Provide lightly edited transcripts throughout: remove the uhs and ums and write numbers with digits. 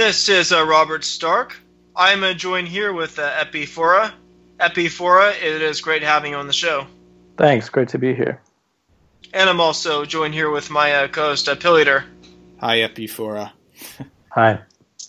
This is Robert Stark. I'm joined here with Epi Fora. Epi Fora, it is great having you on the show. Thanks, great to be here. And I'm also joined here with my co-host, Pilliter. Hi, Epi Fora. Hi.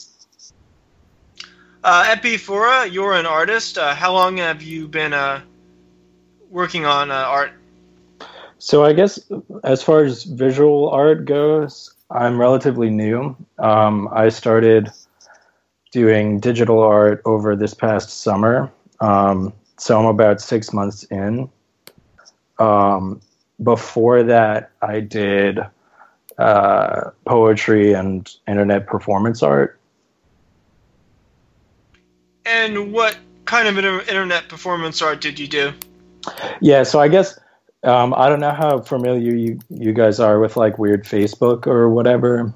Epi Fora, you're an artist. How long have you been working on art? So I guess as far as visual art goes, I'm relatively new. I started doing digital art over this past summer. So I'm about 6 months in. Before that, I did poetry and internet performance art. And what kind of internet performance art did you do? Yeah, so I guess I don't know how familiar you guys are with like weird Facebook or whatever,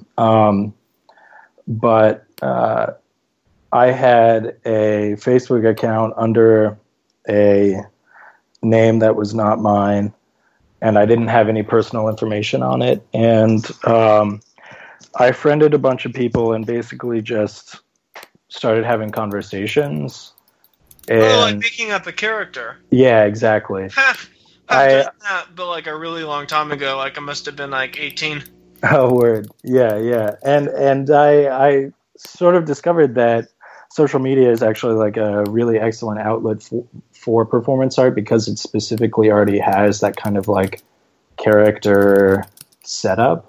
but I had a Facebook account under a name that was not mine, and I didn't have any personal information on it. And I friended a bunch of people and basically just started having conversations. And, like making up a character. Yeah, exactly. I've done that, but like a really long time ago. Like I must have been like 18. Oh, word. Yeah. And I sort of discovered that social media is actually like a really excellent outlet for performance art because it specifically already has that kind of like character setup.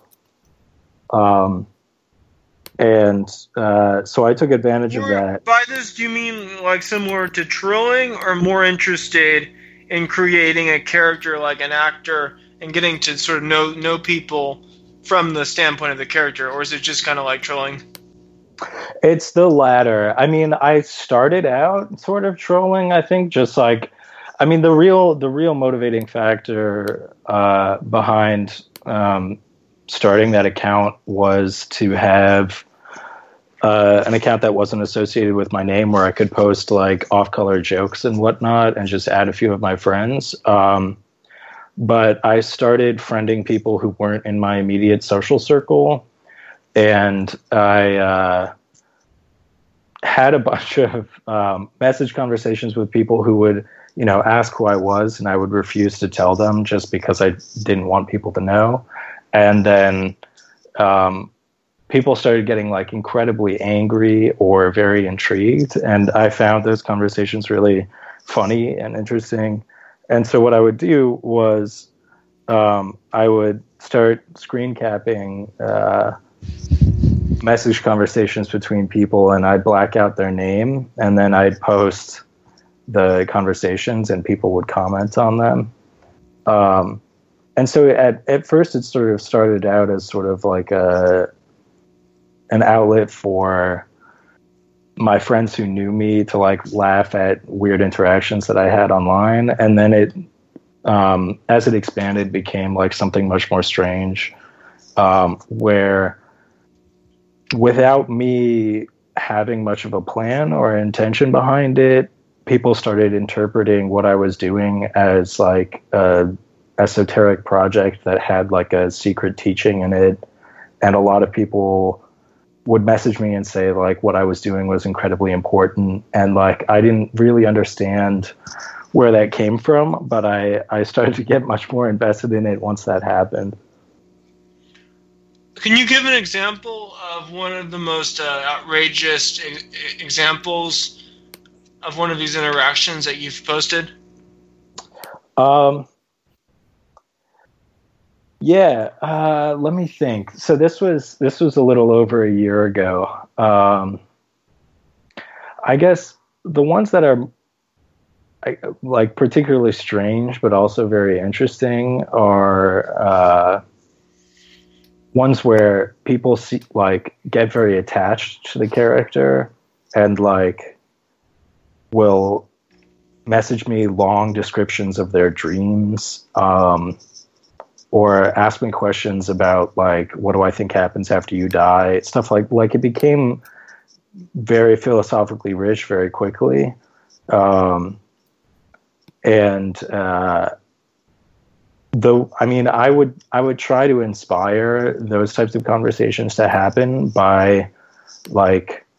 So I took advantage of that. By this, do you mean like similar to Trilling, or more interested in creating a character like an actor and getting to sort of know people from the standpoint of the character, or is it just kind of like Trilling? It's the latter. I mean, I started out sort of trolling, I think, just like, I mean, the real motivating factor behind starting that account was to have an account that wasn't associated with my name, where I could post like off-color jokes and whatnot and just add a few of my friends. But I started friending people who weren't in my immediate social circle, and I had a bunch of message conversations with people who would, ask who I was, and I would refuse to tell them just because I didn't want people to know. And then people started getting like incredibly angry or very intrigued, and I found those conversations really funny and interesting. And so what I would do was I would start screen capping message conversations between people, and I'd black out their name, and then I'd post the conversations and people would comment on them. And so at first it sort of started out as sort of like an outlet for my friends who knew me to like laugh at weird interactions that I had online. And then it, as it expanded, became like something much more strange, where without me having much of a plan or intention behind it, people started interpreting what I was doing as like a esoteric project that had like a secret teaching in it. And a lot of people would message me and say like what I was doing was incredibly important. And like, I didn't really understand where that came from, but I started to get much more invested in it once that happened. Can you give an example of one of the most outrageous examples of one of these interactions that you've posted? Yeah, let me think. So this was a little over a year ago. I guess the ones that are like particularly strange, but also very interesting, are ones where people get very attached to the character and like will message me long descriptions of their dreams. Or ask me questions about like, what do I think happens after you die? Stuff like it became very philosophically rich very quickly. Though, I mean, I would try to inspire those types of conversations to happen by like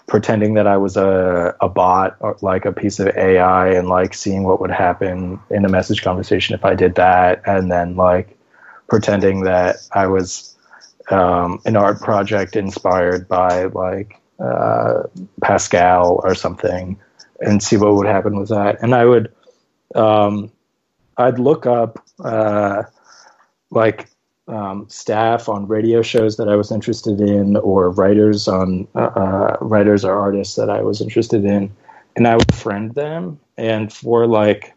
pretending that I was a bot or like a piece of AI and like seeing what would happen in a message conversation if I did that, and then like pretending that I was an art project inspired by like Pascal or something, and see what would happen with that. And I would I'd look up staff on radio shows that I was interested in, or writers or artists that I was interested in, and I would friend them. And for like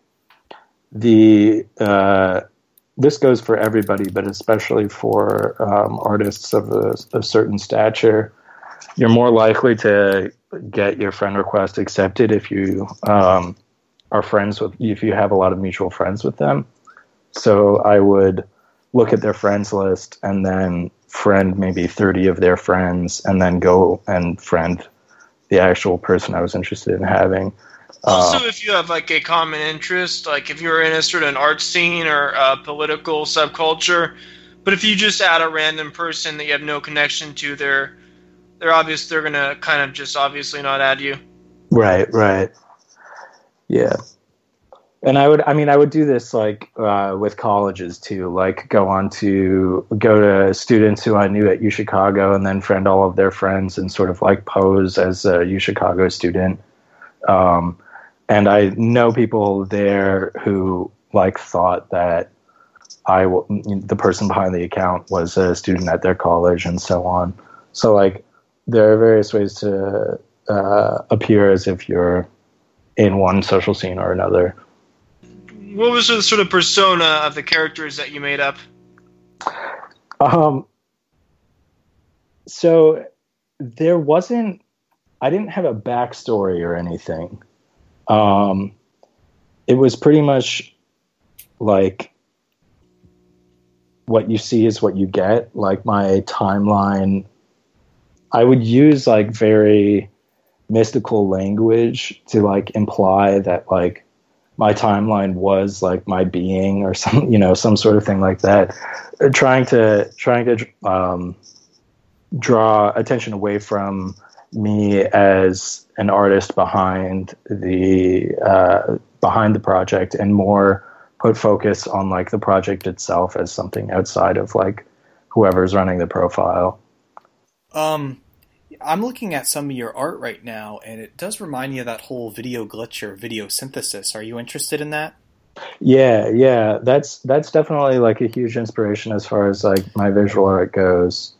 this goes for everybody, but especially for artists of a certain stature, you're more likely to get your friend request accepted if you are friends with, if you have a lot of mutual friends with them. So I would look at their friends list and then friend maybe 30 of their friends, and then go and friend the actual person I was interested in having. Also, if you have like a common interest, like if you're in a certain art scene or a political subculture, but if you just add a random person that you have no connection to, they're gonna kind of just obviously not add you. Right. Yeah. And I would do this like with colleges too, like go to students who I knew at UChicago and then friend all of their friends and sort of like pose as a UChicago student. And I know people there who like thought that the person behind the account was a student at their college and so on. So like there are various ways to appear as if you're in one social scene or another. What was the sort of persona of the characters that you made up? So there wasn't, I didn't have a backstory or anything. It was pretty much like what you see is what you get. Like my timeline, I would use like very mystical language to like imply that like my timeline was like my being or some sort of thing like that, trying to draw attention away from me as an artist behind the project, and more put focus on like the project itself as something outside of like whoever's running the profile. I'm looking at some of your art right now, and it does remind me of that whole video glitch or video synthesis. Are you interested in that? Yeah. That's definitely like a huge inspiration as far as like my visual art goes.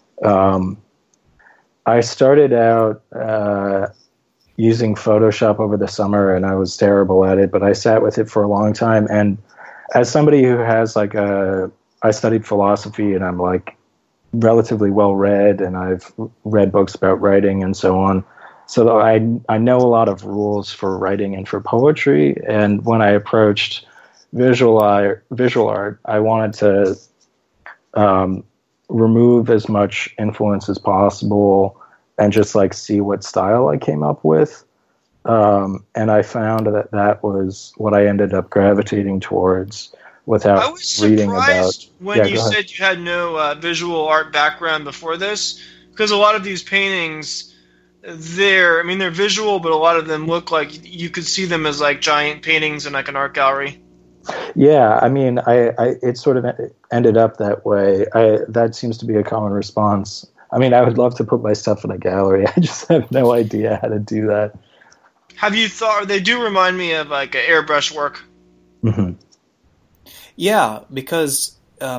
I started out using Photoshop over the summer, and I was terrible at it, but I sat with it for a long time. And as somebody who has like I studied philosophy, and I'm like relatively well read, and I've read books about writing and so on. So I know a lot of rules for writing and for poetry. And when I approached visual art, I wanted to remove as much influence as possible and just like see what style I came up with. And I found that was what I ended up gravitating towards without reading about. I was surprised when you said you had no visual art background before this, because a lot of these paintings, they're visual, but a lot of them look like you could see them as like giant paintings in like an art gallery. Yeah, it sort of ended up that way. That seems to be a common response. I would love to put my stuff in a gallery. I just have no idea how to do that. Have you thought? They do remind me of like airbrush work. Mm-hmm. Yeah, because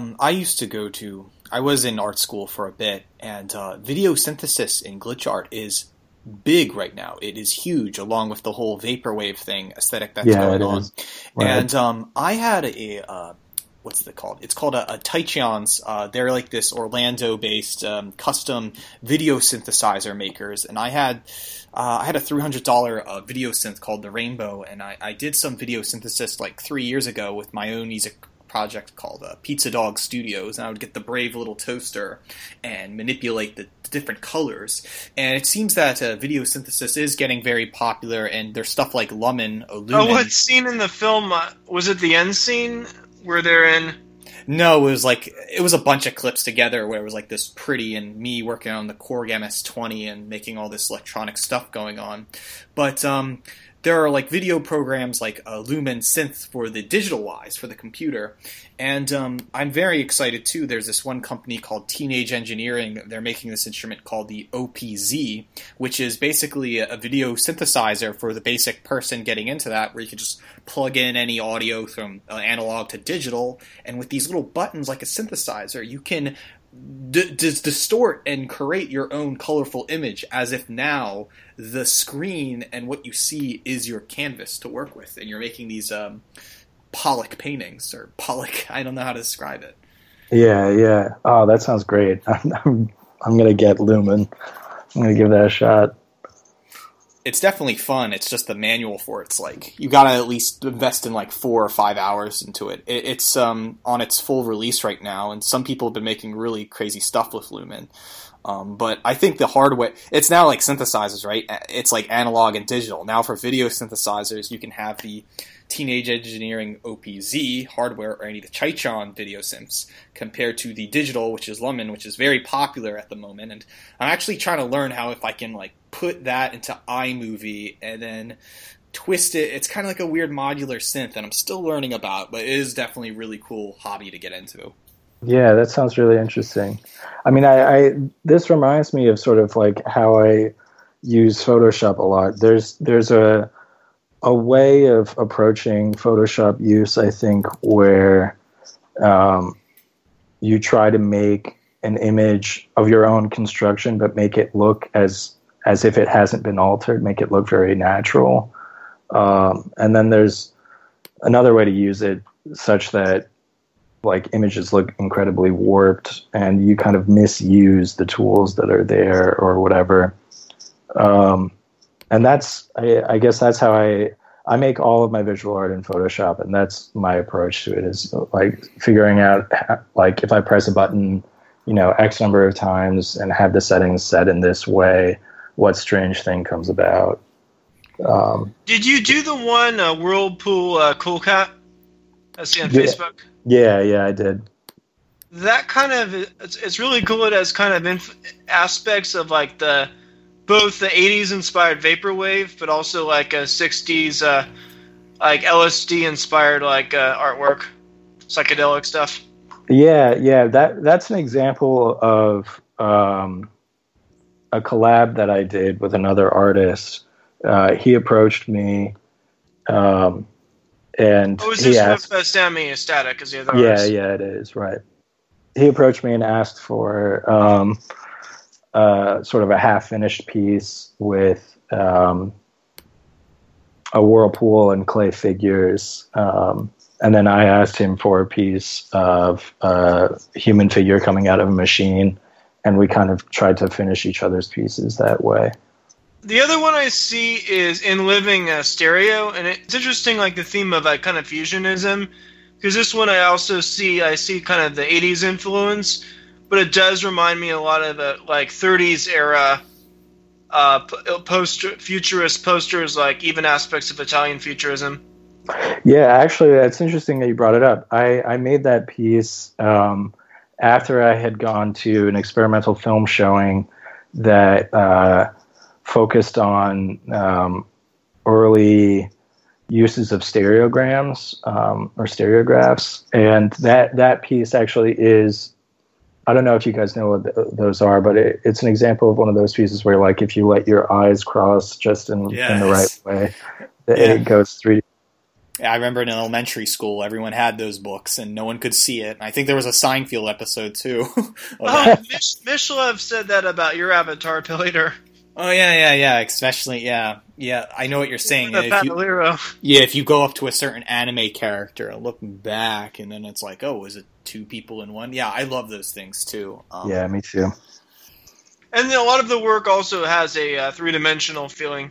I was in art school for a bit, and video synthesis in glitch art is big right now. It is huge, along with the whole vaporwave thing aesthetic that's going on. Right. And I had what's it called? It's called a Taichion's. They're like this Orlando-based custom video synthesizer makers, and I had a $300 video synth called the Rainbow, and I did some video synthesis like 3 years ago with my own music project called Pizza Dog Studios, and I would get the brave little toaster and manipulate the different colors. And it seems that video synthesis is getting very popular, and there's stuff like Lumen. Oh, what scene in the film? Was it the end scene where they're in? No, it was a bunch of clips together where it was like this pretty and me working on the Korg MS-20 and making all this electronic stuff going on. But there are like video programs like Lumen Synth for the digital wise for the computer. And I'm very excited too. There's this one company called Teenage Engineering. They're making this instrument called the OPZ, which is basically a video synthesizer for the basic person getting into that, where you can just plug in any audio from analog to digital. And with these little buttons like a synthesizer, you can distort and create your own colorful image as if now the screen and what you see is your canvas to work with. And you're making these Pollock paintings, or Pollock, I don't know how to describe it. Yeah. Oh, that sounds great. I'm going to get Lumen. I'm going to give that a shot. It's definitely fun. It's just the manual for it's like you got to at least invest in like 4 or 5 hours into it. It's on its full release right now, and some people have been making really crazy stuff with Lumen. But I think the hardware, it's now like synthesizers, right? It's like analog and digital. Now for video synthesizers, you can have the Teenage Engineering OPZ hardware or any of the Chichon video synths compared to the digital, which is Lumen, which is very popular at the moment. And I'm actually trying to learn how if I can like put that into iMovie and then twist it. It's kind of like a weird modular synth, and I'm still learning about, but it is definitely a really cool hobby to get into. Yeah, that sounds really interesting. I mean, I this reminds me of sort of like how I use Photoshop a lot. There's a way of approaching Photoshop use, I think, where you try to make an image of your own construction, but make it look as if it hasn't been altered, make it look very natural. And then there's another way to use it such that like images look incredibly warped and you kind of misuse the tools that are there or whatever. And that's, I guess that's how I make all of my visual art in Photoshop, and that's my approach to it, is like figuring out like if I press a button, X number of times and have the settings set in this way, what strange thing comes about. Did you do the one Whirlpool Cool Cat? I see on Facebook. Yeah, I did. That kind of it's really cool. It has kind of aspects of like both the 80s inspired vaporwave, but also like a 60s like LSD inspired like artwork, psychedelic stuff. Yeah. That's an example of a collab that I did with another artist. He approached me, and was he this asked, with Sammy Static? Is the other artist? Yeah, it is, right. He approached me and asked for sort of a half-finished piece with a whirlpool and clay figures. And then I asked him for a piece of a human figure coming out of a machine, and we kind of tried to finish each other's pieces that way. The other one I see is In Living Stereo, and it's interesting, like the theme of like kind of fusionism, because this one I see kind of the 80s influence, but it does remind me a lot of the like 30s era futurist posters, like even aspects of Italian futurism. Yeah, actually, that's interesting that you brought it up. I made that piece after I had gone to an experimental film showing that focused on early uses of stereograms or stereographs, and that piece actually is, I don't know if you guys know what those are, but it's an example of one of those pieces where, like, if you let your eyes cross just in the right way, it goes 3D. Yeah, I remember in elementary school, everyone had those books, and no one could see it. I think there was a Seinfeld episode, too. Mishlev said that about your avatar, Peter. Oh, yeah, especially, yeah, I know what you're saying. If you go up to a certain anime character and look back, and then it's like, oh, is it two people in one? Yeah, I love those things, too. Yeah, me too. And a lot of the work also has a three-dimensional feeling.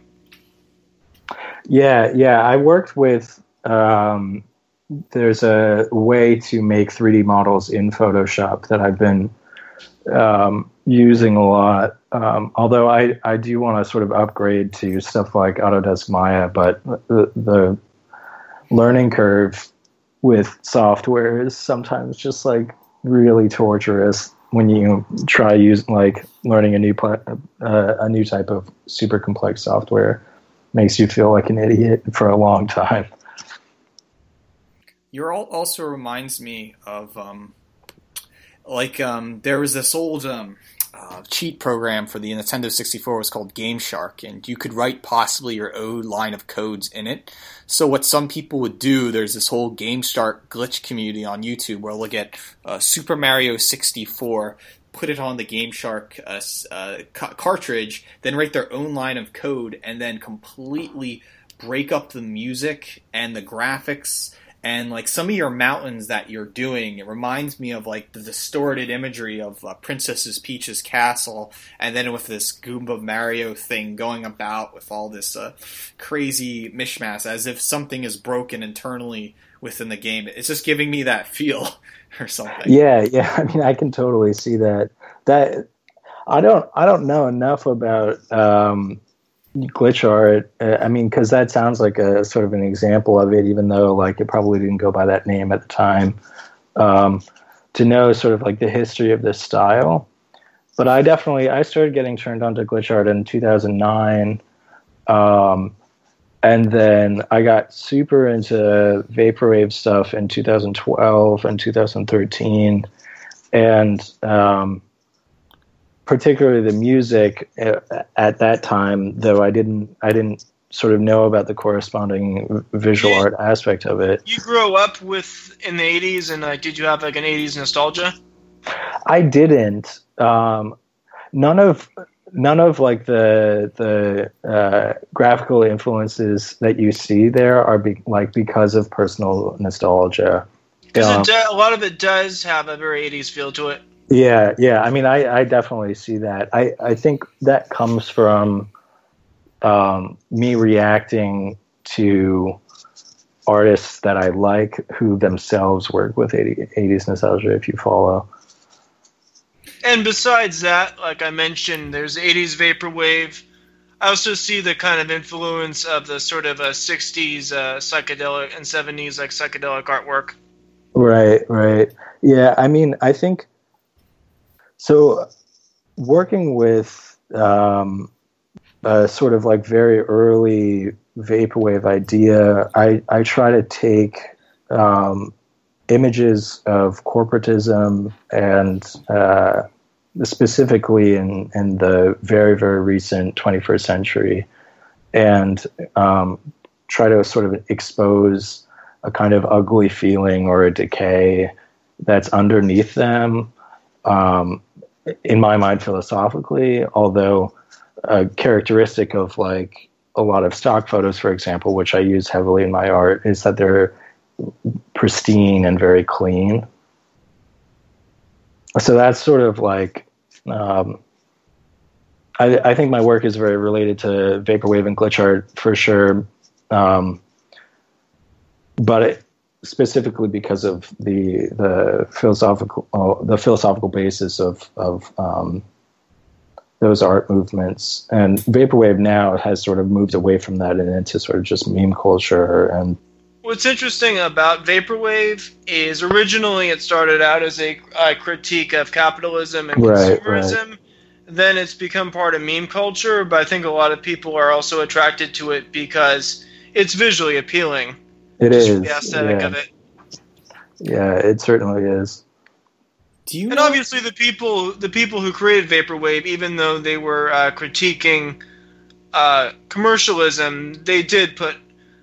Yeah, I worked with... there's a way to make 3D models in Photoshop that I've been using a lot. Although I do want to sort of upgrade to stuff like Autodesk Maya, but the learning curve with software is sometimes just like really torturous when you try learning a new type of super complex software. Makes you feel like an idiot for a long time. Also reminds me of there was this old cheat program for the Nintendo 64. It was called Game Shark, and you could write possibly your own line of codes in it. So what some people would do, there's this whole Game Shark glitch community on YouTube where they'll get Super Mario 64, put it on the Game Shark cartridge, then write their own line of code, and then completely break up the music and the graphics. And like some of your mountains that you're doing, it reminds me of like the distorted imagery of Princess Peach's castle, and then with this Goomba Mario thing going about with all this crazy mishmash, as if something is broken internally within the game. It's just giving me that feel or something. Yeah. I mean, I can totally see that. That I don't know enough about glitch art. I mean, because that sounds like a sort of an example of it, even though like it probably didn't go by that name at the time. To know sort of like the history of this style, but I started getting turned on to glitch art in 2009, and then I got super into vaporwave stuff in 2012 and 2013, and particularly the music at that time, though I didn't sort of know about the corresponding visual art aspect of it. You grew up in the 80s, and did you have like an 80s nostalgia? I didn't. None of like the graphical influences that you see there are because of personal nostalgia. Because a lot of it does have a very 80s feel to it. Yeah. I mean, I definitely see that. I think that comes from me reacting to artists that I like who themselves work with 80s nostalgia, if you follow. And besides that, like I mentioned, there's 80s vaporwave. I also see the kind of influence of the sort of 60s psychedelic and 70s like psychedelic artwork. Right. Yeah, I mean, I think... So, working with a sort of like very early vaporwave idea, I try to take images of corporatism and specifically in the very, very recent 21st century, and try to sort of expose a kind of ugly feeling or a decay that's underneath them. In my mind, philosophically, although a characteristic of like a lot of stock photos, for example, which I use heavily in my art, is that they're pristine and very clean. So that's sort of like, I think my work is very related to vaporwave and glitch art for sure. But specifically because of the philosophical basis of those art movements, and vaporwave now has sort of moved away from that and into sort of just meme culture. And what's interesting about vaporwave is originally it started out as a critique of capitalism and consumerism. Right. Then it's become part of meme culture, but I think a lot of people are also attracted to it because it's visually appealing. It is the aesthetic of it. Yeah, it certainly is. And obviously, the people who created vaporwave, even though they were critiquing commercialism, they did put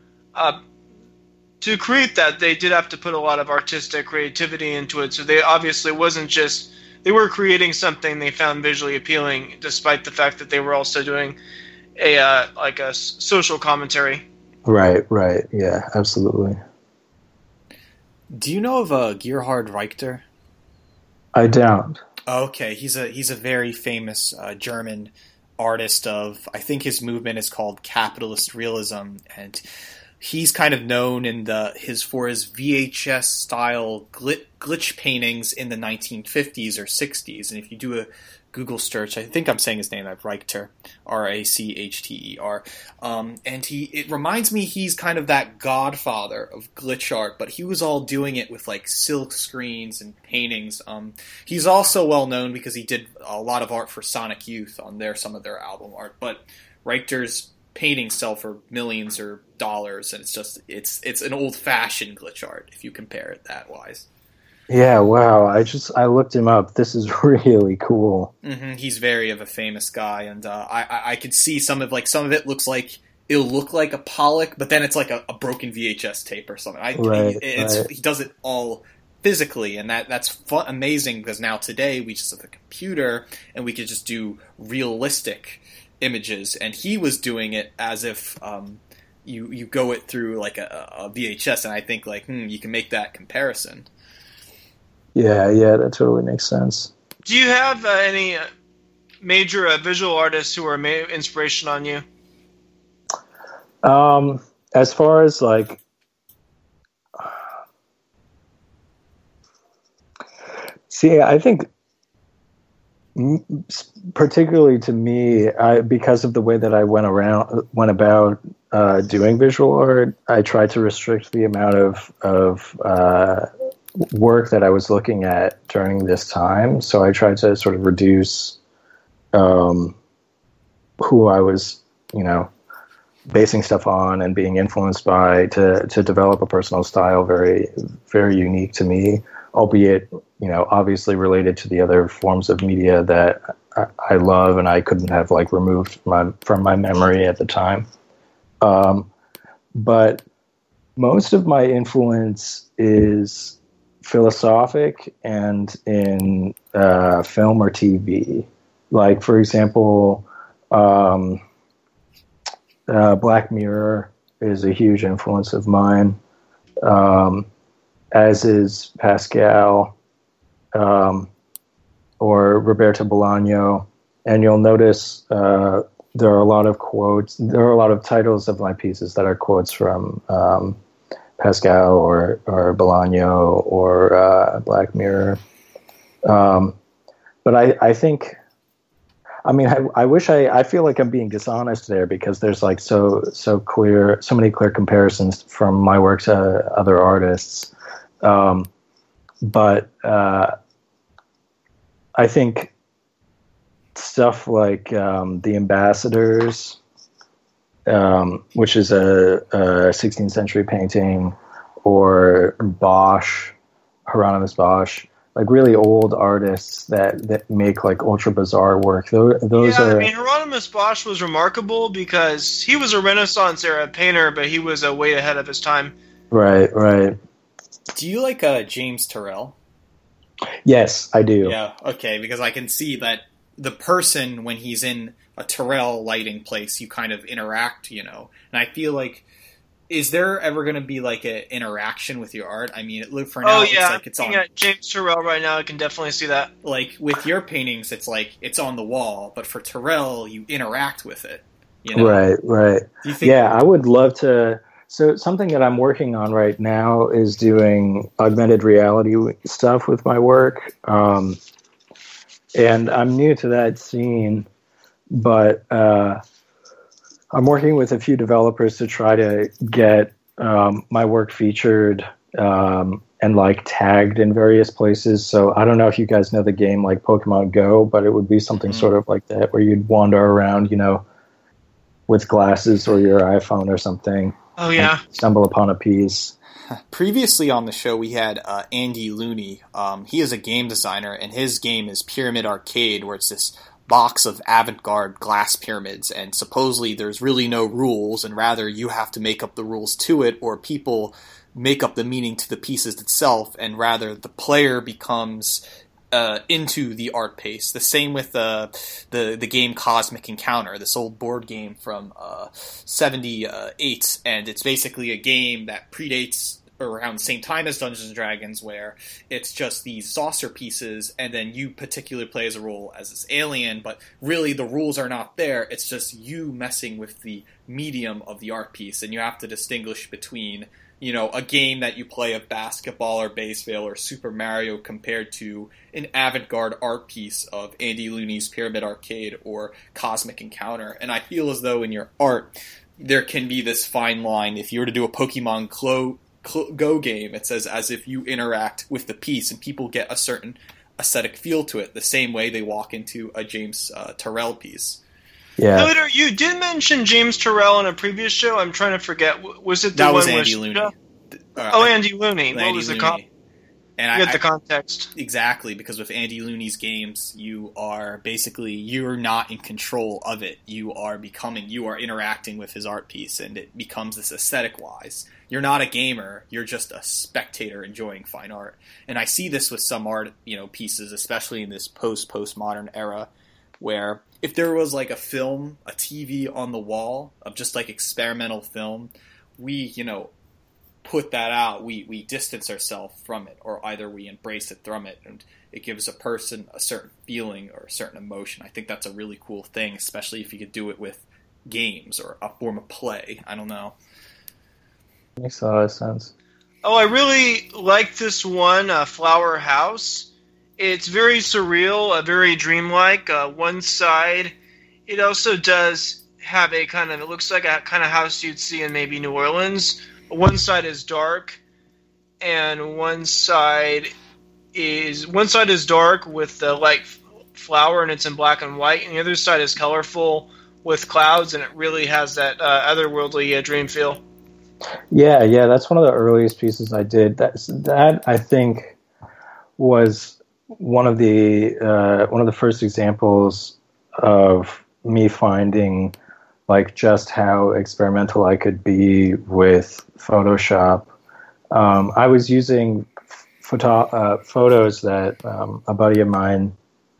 to create that. They did have to put a lot of artistic creativity into it. So they obviously wasn't just they were creating something they found visually appealing, despite the fact that they were also doing a social commentary. Right. Yeah, absolutely. Do you know of Gerhard Richter? I don't. Okay, he's a very famous German artist of, I think his movement is called capitalist realism, and he's kind of known in for his VHS style glitch paintings in the 1950s or 60s. And if you do a Google search, I think I'm saying his name, Rachter, Rachter. And it reminds me he's kind of that godfather of glitch art, but he was all doing it with like silk screens and paintings. He's also well known because he did a lot of art for Sonic Youth on some of their album art, but Richter's paintings sell for millions or dollars, and it's an old fashioned glitch art if you compare it that wise. Yeah, wow. I looked him up. This is really cool. Mm-hmm. He's very of a famous guy, and I could see some of it looks like it'll look like a Pollock, but then it's like a broken VHS tape or something. He does it all physically, and that's amazing because now today we just have a computer and we could just do realistic images, and he was doing it as if you go it through like a VHS, and I think like you can make that comparison. Yeah, that totally makes sense. Do you have any major visual artists who are inspiration on you? As far as like, I think particularly to me, because of the way that I went about doing visual art, I tried to restrict the amount of work that I was looking at during this time. So I tried to sort of reduce who I was, basing stuff on and being influenced by to develop a personal style very, very unique to me, albeit, obviously related to the other forms of media that I love and I couldn't have like removed from my memory at the time. But most of my influence is philosophic and in film or TV. Like, for example, Black Mirror is a huge influence of mine, as is Pascal or Roberto Bolaño. And you'll notice there are a lot of quotes. There are a lot of titles of my pieces that are quotes from Pascal or Bolaño or Black Mirror. But I think, I wish I feel like I'm being dishonest there because there's like so many clear comparisons from my work to other artists. But I think stuff like The Ambassadors, which is a 16th century painting, or Bosch, Hieronymus Bosch, like really old artists that make like ultra bizarre work. Those are. Hieronymus Bosch was remarkable because he was a Renaissance era painter, but he was way ahead of his time. Right. Do you like James Turrell? Yes, I do. Yeah, okay, because I can see that the person, when he's in a Turrell lighting place, you kind of interact, and I feel like, is there ever going to be like an interaction with your art? For now, it's like it's on. James Turrell right now, I can definitely see that. Like with your paintings, it's like it's on the wall, but for Turrell, you interact with it. Right. Do you think I would love to. So something that I'm working on right now is doing augmented reality stuff with my work. And I'm new to that scene, but I'm working with a few developers to try to get my work featured and like tagged in various places. So I don't know if you guys know the game like Pokemon Go, but it would be something sort of like that where you'd wander around, with glasses or your iPhone or something. Oh, yeah. Stumble upon a piece. Previously on the show, we had Andy Looney. He is a game designer, and his game is Pyramid Arcade, where it's this box of avant-garde glass pyramids, and supposedly there's really no rules, and rather you have to make up the rules to it, or people make up the meaning to the pieces itself, and rather the player becomes into the art pace. The same with the game Cosmic Encounter, this old board game from 78, and it's basically a game that predates around the same time as Dungeons and Dragons, where it's just these saucer pieces, and then you particularly play as a role as this alien, but really the rules are not there. It's just you messing with the medium of the art piece, and you have to distinguish between, you know, a game that you play of basketball or baseball or Super Mario compared to an avant-garde art piece of Andy Looney's Pyramid Arcade or Cosmic Encounter. And I feel as though in your art, there can be this fine line. If you were to do a Pokemon Go game, it says as if you interact with the piece, and people get a certain aesthetic feel to it, the same way they walk into a James Turrell piece. Yeah. Peter, you did mention James Turrell in a previous show. I'm trying to forget. Was it the That one was with Andy Looney. Andy Looney. What Andy was the Looney. And get the context? Exactly, because with Andy Looney's games, you're not in control of it. You are interacting with his art piece, and it becomes this aesthetic-wise. You're not a gamer, you're just a spectator enjoying fine art. And I see this with some art, you know, pieces, especially in this postmodern era, where if there was like a film, a TV on the wall of just like experimental film, we, you know, put that out, we distance ourselves from it, or either we embrace it from it, and it gives a person a certain feeling or a certain emotion. I think that's a really cool thing, especially if you could do it with games or a form of play. I don't know. Makes a lot of sense. Oh, I really like this one, Flower House. It's very surreal, very dreamlike. One side, it also does have a kind of, it looks like a kind of house you'd see in maybe New Orleans. One side is dark, and one side is dark with the light flower, and it's in black and white, and the other side is colorful with clouds, and it really has that otherworldly dream feel. Yeah, that's one of the earliest pieces I did. That I think was one of the first examples of me finding like just how experimental I could be with Photoshop. I was using photos that a buddy of mine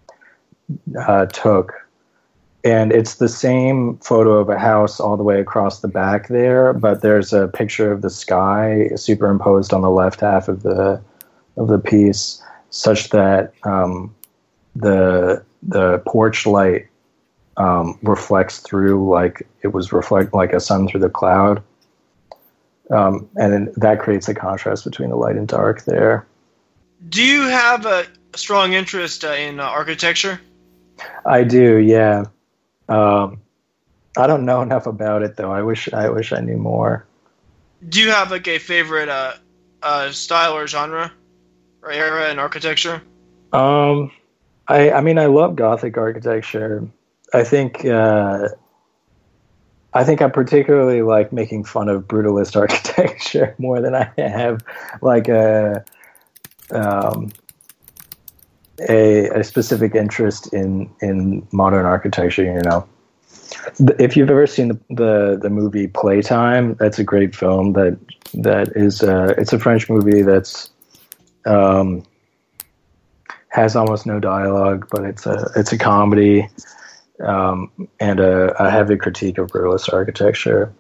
took, and it's the same photo of a house all the way across the back there, but there's a picture of the sky superimposed on the left half of the piece, such that the porch light reflects through like a sun through the cloud, and then that creates a contrast between the light and dark there. Do you have a strong interest in architecture? I do, yeah. I don't know enough about it though. I wish I knew more. Do you have like a favorite style or genre or era in architecture? I mean I love Gothic architecture. I think I particularly like making fun of brutalist architecture more than I have like a specific interest in modern architecture. You know, if you've ever seen the movie Playtime, that's a great film. That is it's a French movie that's has almost no dialogue, but it's a comedy. And a heavy critique of brutalist architecture.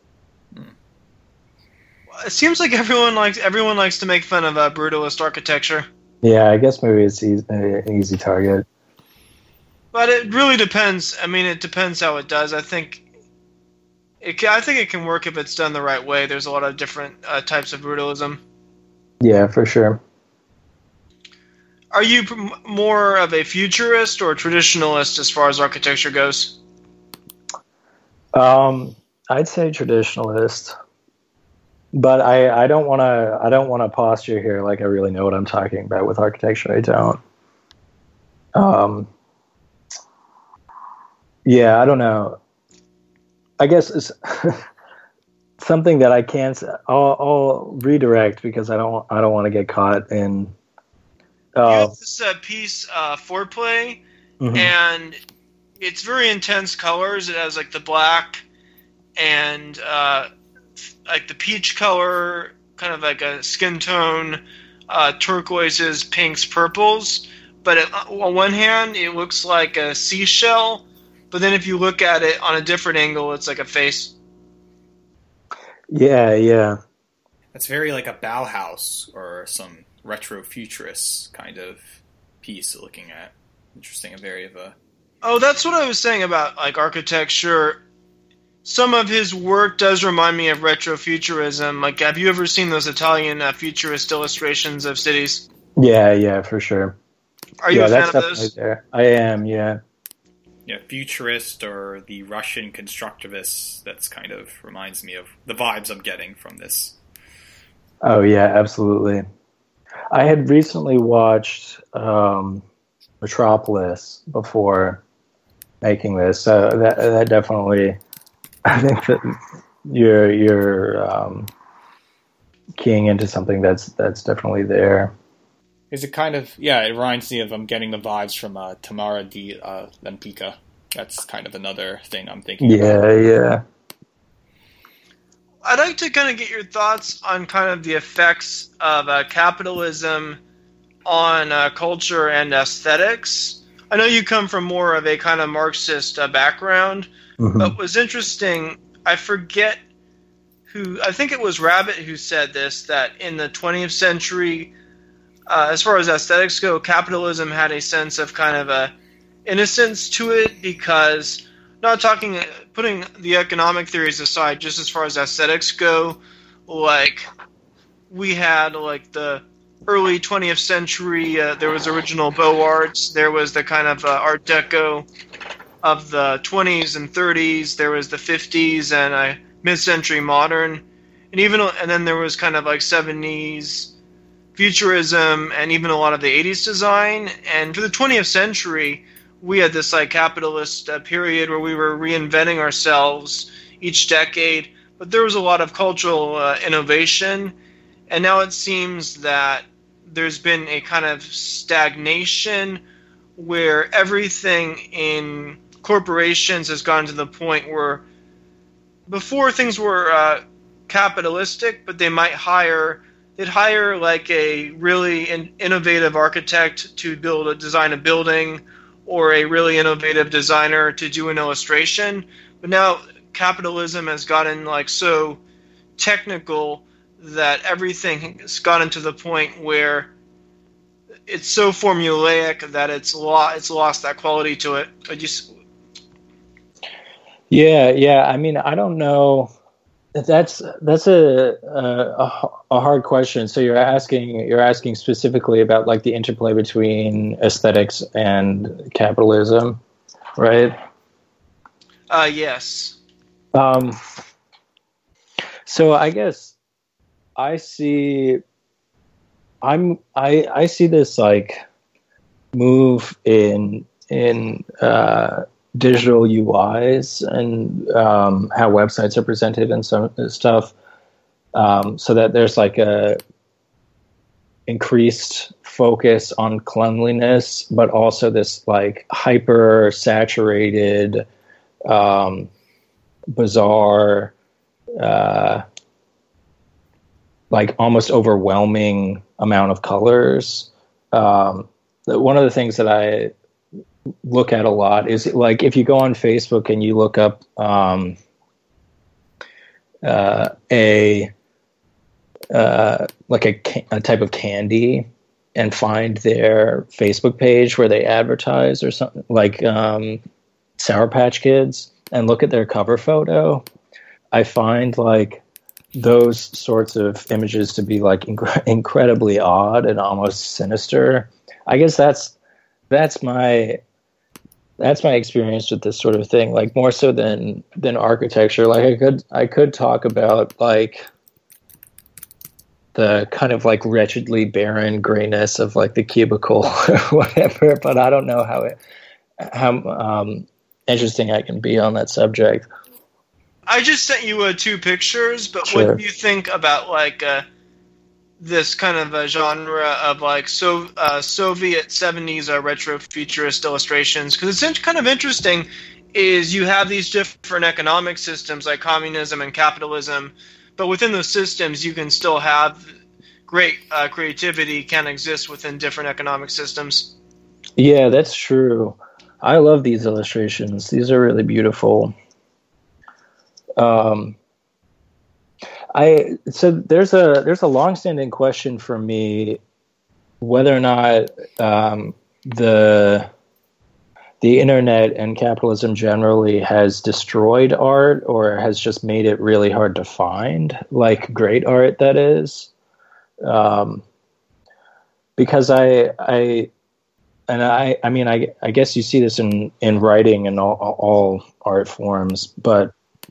It seems like everyone likes to make fun of brutalist architecture. Yeah, I guess maybe it's an easy target. But it really depends. I mean, it depends how it does. I think it can work if it's done the right way. There's a lot of different types of brutalism. Yeah, for sure. Are you more of a futurist or traditionalist as far as architecture goes? I'd say traditionalist, but I don't want to posture here like I really know what I'm talking about with architecture. I don't. Yeah, I don't know. I guess it's something that I can't. I'll redirect because I don't want to get caught in. You have this piece, Foreplay, mm-hmm. and it's very intense colors. It has like the black and like the peach color, kind of like a skin tone, turquoises, pinks, purples. But on one hand, it looks like a seashell, but then if you look at it on a different angle, it's like a face. Yeah. It's very like a Bauhaus or some retro futurist kind of piece looking at. Interesting, a very of a... Oh, that's what I was saying about like architecture. Some of his work does remind me of retrofuturism. Like, have you ever seen those Italian futurist illustrations of cities? Yeah, for sure. Are you a fan of those? There. I am, yeah. Yeah, futurist or the Russian constructivists. That's kind of reminds me of the vibes I'm getting from this. Oh yeah, absolutely. I had recently watched Metropolis before making this, so that definitely, I think that you're keying into something that's definitely there. Is it kind of, yeah, it reminds me of, I'm getting the vibes from Tamara di Lempicka. That's kind of another thing I'm thinking about. Yeah. I'd like to kind of get your thoughts on kind of the effects of capitalism on culture and aesthetics. I know you come from more of a kind of Marxist background, but it was interesting, I forget who, I think it was Rabbit who said this, that in the 20th century, as far as aesthetics go, capitalism had a sense of kind of a innocence to it, because not talking, putting the economic theories aside, just as far as aesthetics go, like we had like the early 20th century, there was original Beaux Arts, there was the kind of Art Deco of the 20s and 30s, there was the 50s and mid-century modern, and then there was kind of like 70s futurism and even a lot of the 80s design. And for the 20th century, we had this like capitalist period where we were reinventing ourselves each decade, but there was a lot of cultural innovation, and now it seems that there's been a kind of stagnation where everything in corporations has gotten to the point where before things were capitalistic, but they'd hire like a really innovative architect to design a building, or a really innovative designer to do an illustration. But now capitalism has gotten like so technical that everything has gotten to the point where it's so formulaic that it's lost that quality to it. Yeah. I mean, I don't know. That's a hard question. So you're asking specifically about like the interplay between aesthetics and capitalism, right? Yes. So I guess I see this like move in digital UIs and how websites are presented and some stuff, so that there's like a increased focus on cleanliness, but also this like hyper saturated, bizarre, like almost overwhelming amount of colors. One of the things that I look at a lot is like if you go on Facebook and you look up a type of candy and find their Facebook page where they advertise or something like Sour Patch Kids and look at their cover photo, I find like those sorts of images to be like incredibly odd and almost sinister. I guess that's my experience with this sort of thing, like more so than architecture. Like I could talk about like the kind of like wretchedly barren grayness of like the cubicle or whatever, but I don't know how interesting I can be on that subject. I just sent you 2 pictures, but Sure. What do you think about like this kind of a genre of like Soviet 70s retro futurist illustrations? Because it's kind of interesting is you have these different economic systems like communism and capitalism, but within those systems you can still have great creativity can exist within different economic systems. Yeah, that's true. I love these illustrations. These are really beautiful. So there's a longstanding question for me whether or not the internet and capitalism generally has destroyed art or has just made it really hard to find, like great art, that is. Because I guess you see this in writing and all art forms, but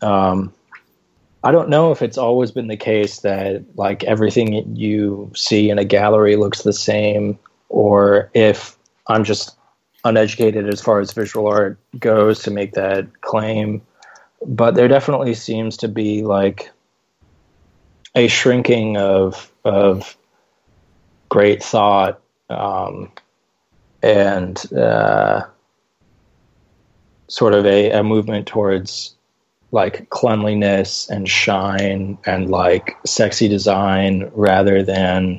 I don't know if it's always been the case that like everything you see in a gallery looks the same, or if I'm just uneducated as far as visual art goes to make that claim. But there definitely seems to be like a shrinking of great thought, and sort of a movement towards like cleanliness and shine and like sexy design rather than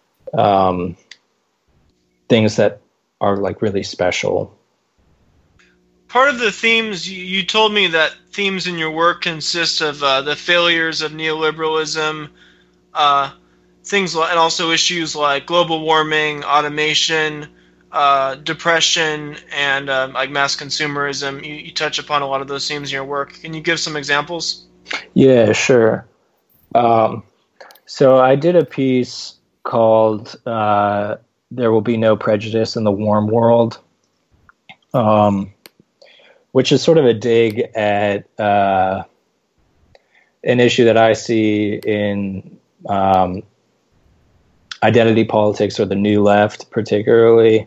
things that are like really special. Part of the themes, you told me that themes in your work consist of the failures of neoliberalism, things like, and also issues like global warming, automation, depression, and like mass consumerism. You touch upon a lot of those themes in your work. Can you give some examples? Yeah, sure. So I did a piece called "There Will Be No Prejudice in the Warm World," which is sort of a dig at an issue that I see in identity politics, or the New Left particularly.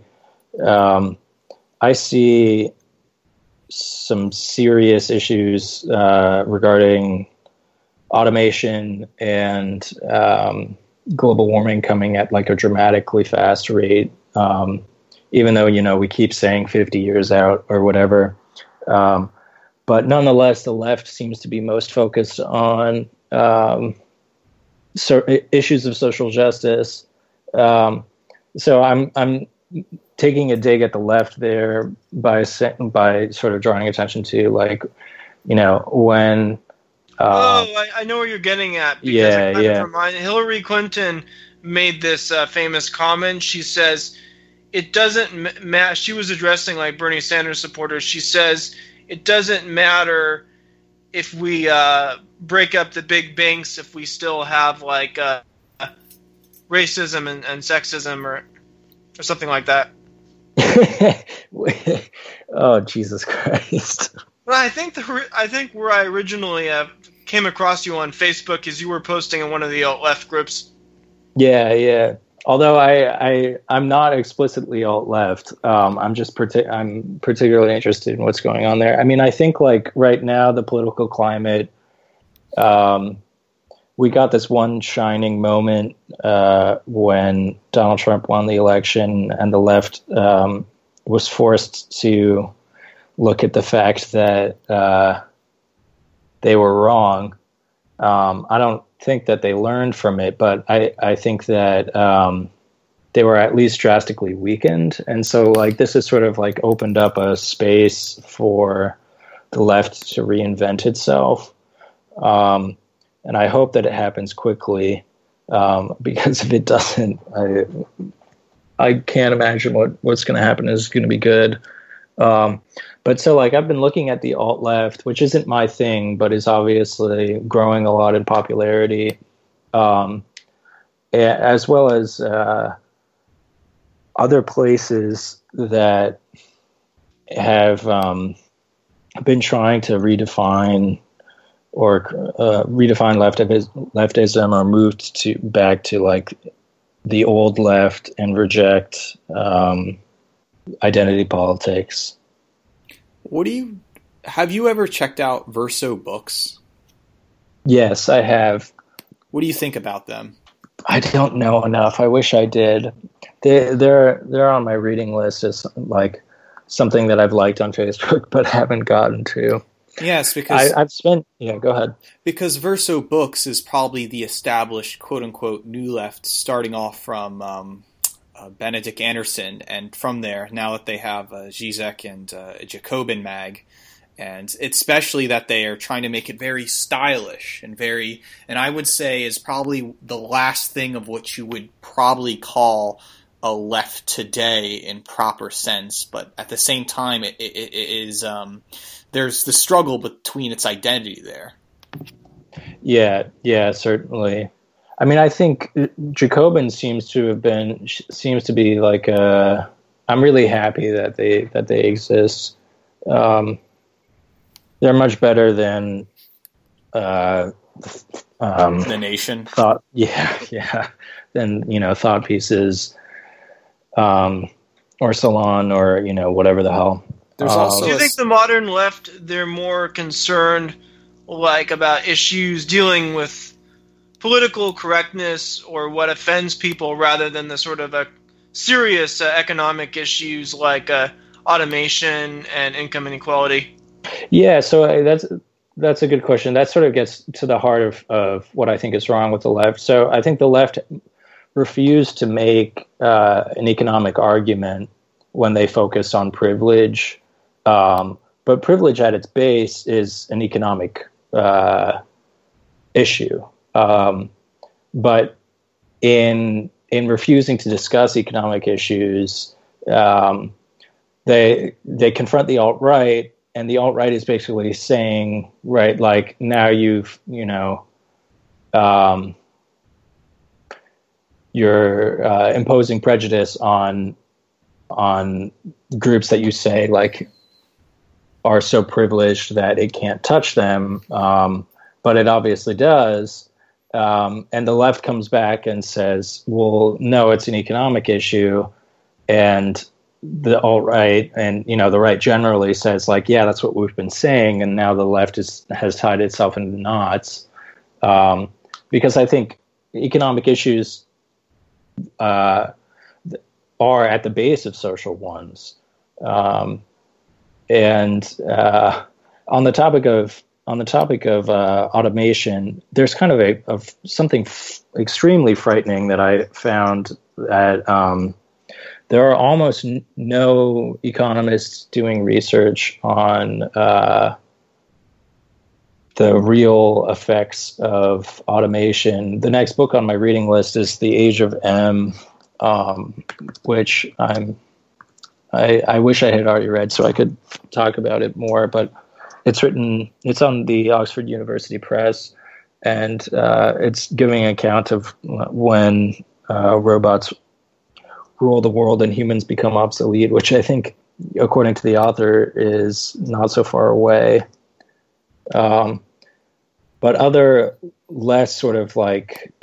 I see some serious issues regarding automation and global warming coming at like a dramatically fast rate, even though, you know, we keep saying 50 years out or whatever. But nonetheless, the left seems to be most focused on issues of social justice. So I'm taking a dig at the left there by sort of drawing attention to, like, you know, when. I know where you're getting at. Because Hillary Clinton made this famous comment. She says it doesn't matter. She was addressing like Bernie Sanders supporters. She says it doesn't matter if we break up the big banks if we still have like racism and sexism or something like that. Oh, Jesus Christ! Well, I think where I originally came across you on Facebook is you were posting in one of the alt-left groups. Yeah. Although I'm not explicitly alt-left. I'm just I'm particularly interested in what's going on there. I mean, I think like right now the political climate, we got this one shining moment when Donald Trump won the election and the left was forced to look at the fact that they were wrong. I don't think that they learned from it, but I think that they were at least drastically weakened. And so like this has sort of like opened up a space for the left to reinvent itself. And I hope that it happens quickly, because if it doesn't, I can't imagine what's going to happen is going to be good. But so like I've been looking at the alt-left, which isn't my thing, but is obviously growing a lot in popularity, as well as other places that have been trying to redefine leftism or moved back to like the old left and reject identity politics. Have you ever checked out Verso Books? Yes, I have. What do you think about them? I don't know enough. I wish I did. They're on my reading list as like something that I've liked on Facebook but haven't gotten to. Yes, because go ahead. Because Verso Books is probably the established quote unquote new left, starting off from Benedict Anderson, and from there, now that they have Zizek and Jacobin Mag, And especially that they are trying to make it very stylish and I would say is probably the last thing of what you would probably call a left today in proper sense. But at the same time, it is, there's the struggle between its identity there. Yeah, certainly. I mean, I think Jacobin seems to be like I'm really happy that they exist. They're much better than The Nation. Thought, than thought pieces, or Salon, or whatever the hell. There's also do you think the modern left, they're more concerned about issues dealing with political correctness or what offends people rather than the sort of serious economic issues like automation and income inequality? Yeah, so that's a good question. That sort of gets to the heart of what I think is wrong with the left. So I think the left refused to make an economic argument when they focus on privilege. But privilege at its base is an economic issue. But in refusing to discuss economic issues, they confront the alt-right. And the alt-right is basically saying, right, like, now you're imposing prejudice on groups that you say, like, are so privileged that it can't touch them, but it obviously does. And the left comes back and says, well, no, it's an economic issue. And the alt-right and the right generally says, like, yeah, that's what we've been saying, and now the left has tied itself into knots, because I think economic issues are at the base of social ones, and on the topic of automation, there's kind of something extremely frightening that I found, that there are almost no economists doing research on the real effects of automation. The next book on my reading list is The Age of M, which I wish I had already read so I could talk about it more, but it's on the Oxford University Press, and it's giving an account of when robots rule the world and humans become obsolete, which I think, according to the author, is not so far away. But other less sort of like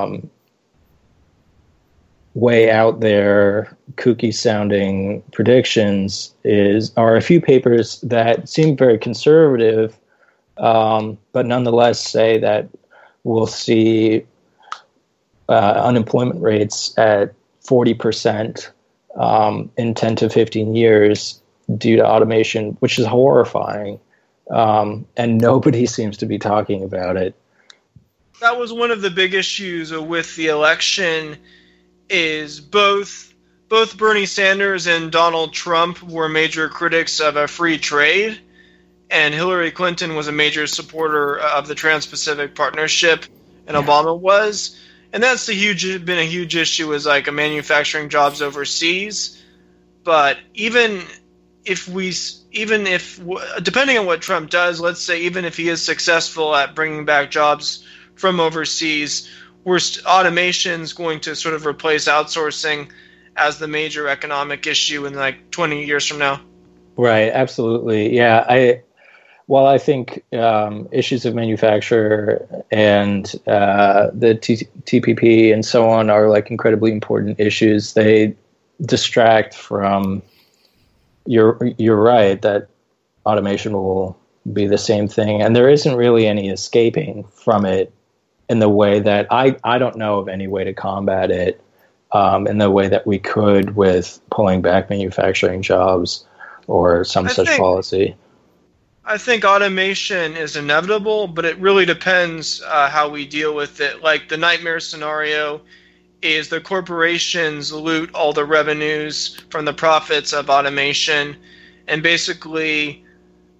way out there, kooky sounding predictions are a few papers that seem very conservative, but nonetheless say that we'll see unemployment rates at 40% in 10 to 15 years due to automation, which is horrifying. And nobody seems to be talking about it. That was one of the big issues with the election, is both Bernie Sanders and Donald Trump were major critics of a free trade, and Hillary Clinton was a major supporter of the Trans-Pacific Partnership, and Obama was. And that's been a huge issue, is like manufacturing jobs overseas. But even if depending on what Trump does, let's say even if he is successful at bringing back jobs from overseas, automation's going to sort of replace outsourcing as the major economic issue in like 20 years from now. Right. Absolutely. Yeah. While I think issues of manufacture and the TPP and so on are like incredibly important issues, they distract from. You're right that automation will be the same thing, and there isn't really any escaping from it in the way that I don't know of any way to combat it in the way that we could with pulling back manufacturing jobs or some such policy. I think automation is inevitable, but it really depends how we deal with it. Like the nightmare scenario is the corporations loot all the revenues from the profits of automation, and basically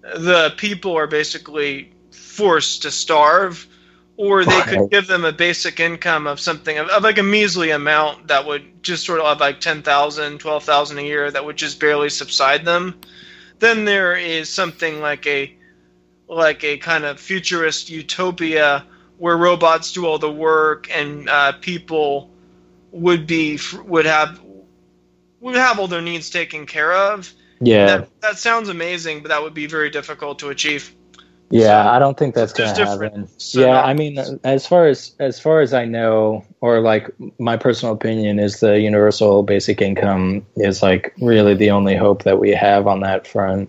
the people are basically forced to starve, or they could give them a basic income of something of like a measly amount that would just sort of have like 10,000, 12,000 a year that would just barely subside them. Then there is something like a kind of futurist utopia where robots do all the work and people would have all their needs taken care of. Yeah, that sounds amazing, but that would be very difficult to achieve. Yeah, So, I don't think that's going to happen. I mean, as far as I know, or like my personal opinion is the universal basic income is like really the only hope that we have on that front.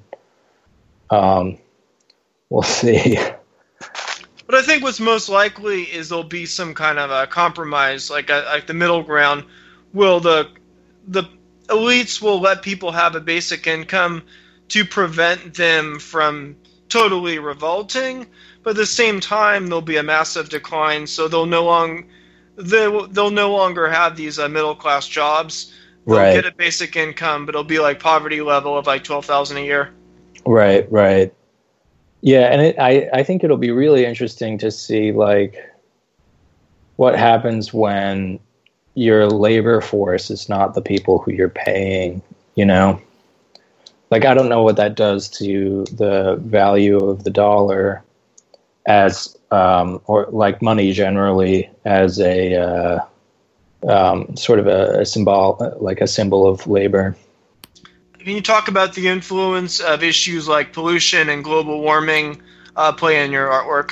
We'll see. But I think what's most likely is there'll be some kind of a compromise, like the middle ground. Will the elites will let people have a basic income to prevent them from totally revolting, but at the same time there'll be a massive decline, so they'll no longer have these middle class jobs. They'll get a basic income, but it'll be like poverty level of like 12,000 a year. Right. Yeah, and I think it'll be really interesting to see like what happens when your labor force is not the people who you're paying, you know? Like, I don't know what that does to the value of the dollar as, or like money generally as a sort of a symbol, like a symbol of labor. Can you talk about the influence of issues like pollution and global warming play in your artwork?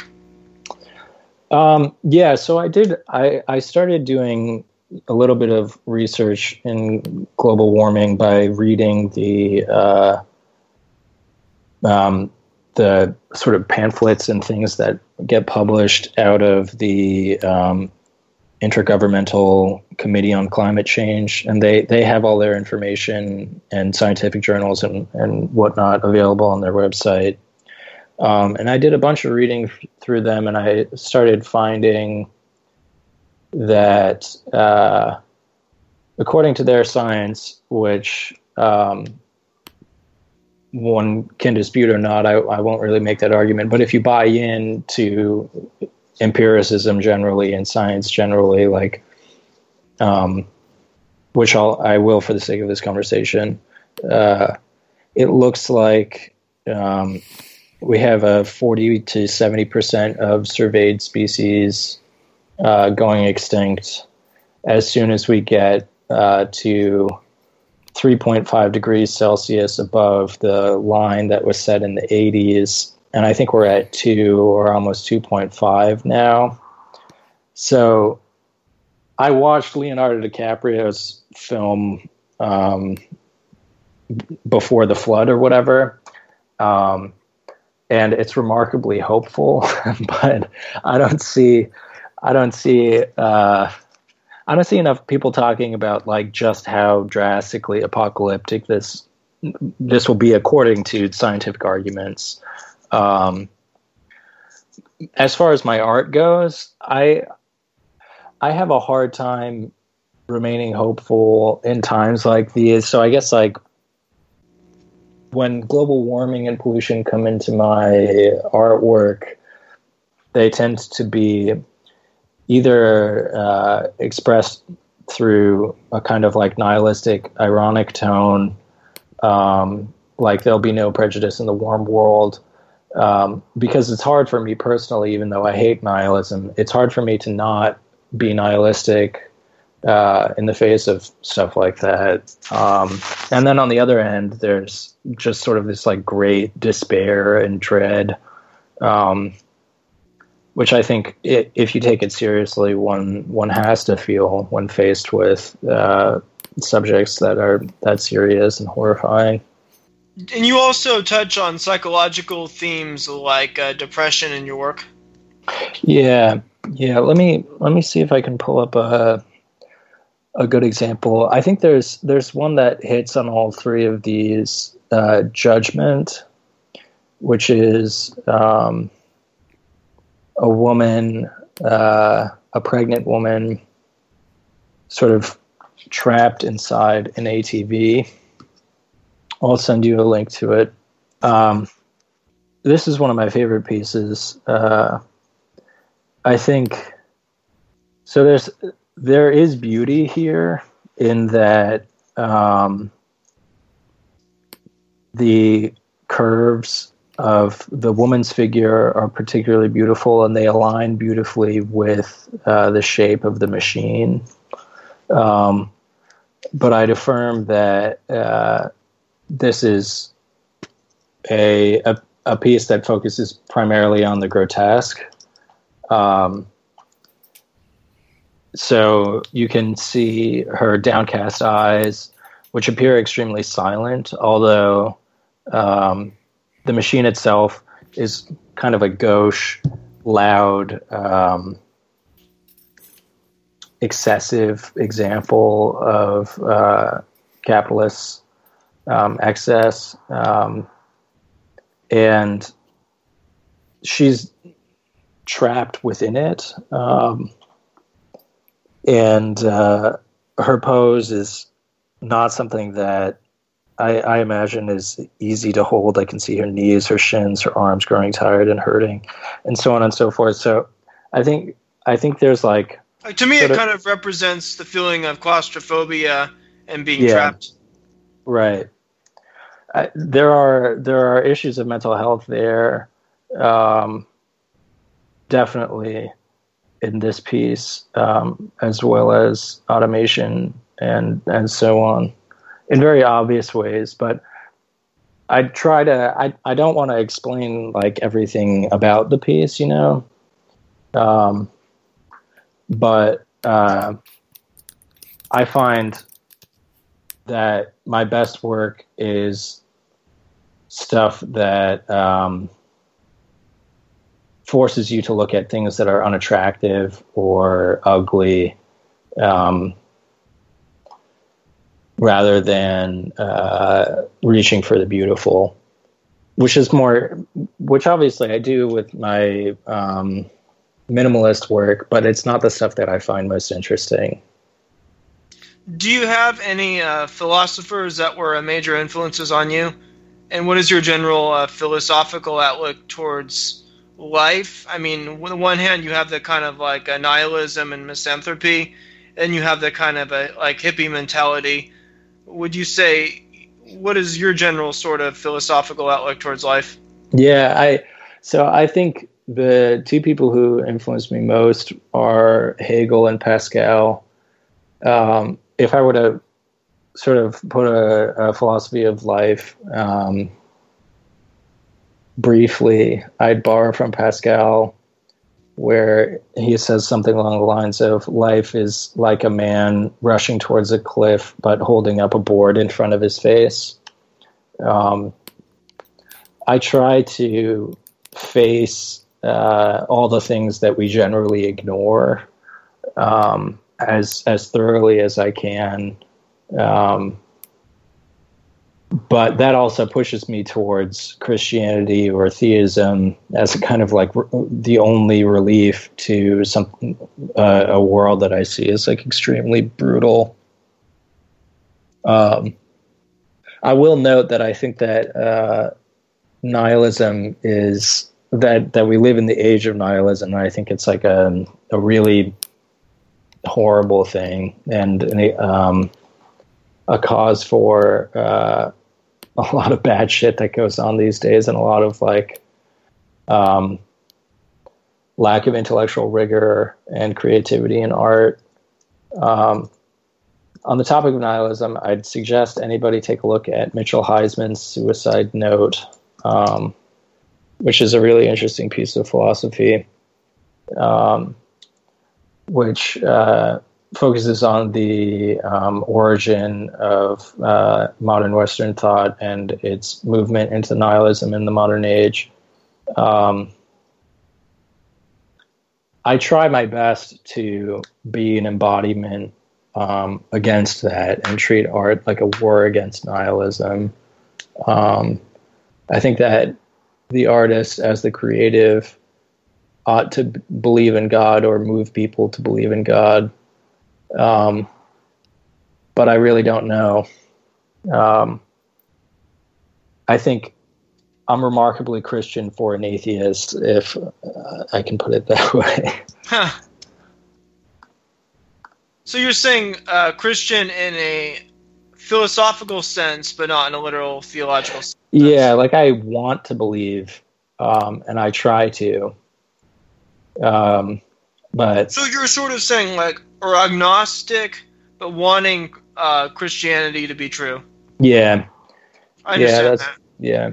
Yeah, so I started doing a little bit of research in global warming by reading the sort of pamphlets and things that get published out of the Intergovernmental Committee on Climate Change, and they have all their information and scientific journals and whatnot available on their website. And I did a bunch of reading through them, and I started finding that according to their science, which one can dispute or not, I won't really make that argument, but if you buy into empiricism generally and science generally, like which I will for the sake of this conversation, it looks like we have a 40 to 70% of surveyed species going extinct as soon as we get to 3.5 degrees Celsius above the line that was set in the 80s. And I think we're at 2 or almost 2.5 now. So I watched Leonardo DiCaprio's film Before the Flood or whatever. And it's remarkably hopeful, but I don't see enough people talking about like just how drastically apocalyptic this will be according to scientific arguments. As far as my art goes, I have a hard time remaining hopeful in times like these. So I guess like when global warming and pollution come into my artwork, they tend to be either expressed through a kind of like nihilistic, ironic tone, like there'll be no prejudice in the warm world, because it's hard for me personally, even though I hate nihilism, it's hard for me to not be nihilistic in the face of stuff like that. And then on the other end, there's just sort of this like great despair and dread, which I think if you take it seriously, one has to feel when faced with subjects that are that serious and horrifying. And you also touch on psychological themes like depression in your work. Yeah. Let me see if I can pull up a good example. I think there's one that hits on all three of these. Judgment, which is a woman, a pregnant woman, sort of trapped inside an ATV. I'll send you a link to it. this is one of my favorite pieces. I think so. There is beauty here in that the curves of the woman's figure are particularly beautiful, and they align beautifully with the shape of the machine. But I'd affirm that this is a piece that focuses primarily on the grotesque. So you can see her downcast eyes, which appear extremely silent, although the machine itself is kind of a gauche, loud, excessive example of capitalist excess. And she's trapped within it. And her pose is not something that I imagine is easy to hold. I can see her knees, her shins, her arms growing tired and hurting, and so on and so forth. So I think there's like to me, it kind of represents the feeling of claustrophobia and being trapped. Right. There are issues of mental health there, definitely in this piece, as well as automation and so on, in very obvious ways. But I don't want to explain like everything about the piece, you know. But I find that my best work is stuff that forces you to look at things that are unattractive or ugly, rather than reaching for the beautiful, which obviously I do with my minimalist work, but it's not the stuff that I find most interesting. Do you have any philosophers that were major influences on you? And what is your general philosophical outlook towards life? I mean, on the one hand, you have the kind of like nihilism and misanthropy, and you have the kind of like hippie mentality. Would you say, what is your general sort of philosophical outlook towards life? Yeah, I think the two people who influenced me most are Hegel and Pascal. If I were to sort of put a philosophy of life briefly, I'd borrow from Pascal, where he says something along the lines of life is like a man rushing towards a cliff but holding up a board in front of his face. I try to face all the things that we generally ignore as thoroughly as I can. But that also pushes me towards Christianity or theism as a kind of like the only relief to a world that I see as like extremely brutal. I will note that I think that nihilism is that we live in the age of nihilism, and I think it's like a really horrible thing and a cause for a lot of bad shit that goes on these days, and a lot of like lack of intellectual rigor and creativity in art. On the topic of nihilism, I'd suggest anybody take a look at Mitchell Heisman's Suicide Note, which is a really interesting piece of philosophy, which focuses on the origin of modern Western thought and its movement into nihilism in the modern age. I try my best to be an embodiment against that and treat art like a war against nihilism. I think that the artist, as the creative, ought to believe in God or move people to believe in God. But I really don't know. I think I'm remarkably Christian for an atheist, if I can put it that way. Huh. So you're saying Christian in a philosophical sense, but not in a literal theological sense. Yeah, like I want to believe, and I try to. But so you're sort of saying like, or agnostic, but wanting Christianity to be true. Yeah. I understand that. Yeah.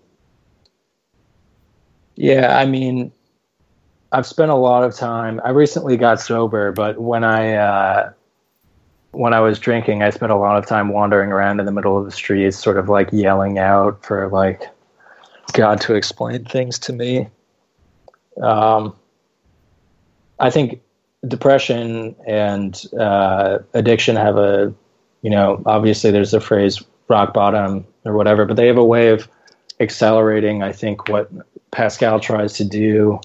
Yeah, I mean, I've spent a lot of time. I recently got sober, but when I was drinking, I spent a lot of time wandering around in the middle of the streets, sort of like yelling out for like God to explain things to me. I think depression and addiction have obviously there's the phrase rock bottom or whatever, but they have a way of accelerating, I think, what Pascal tries to do,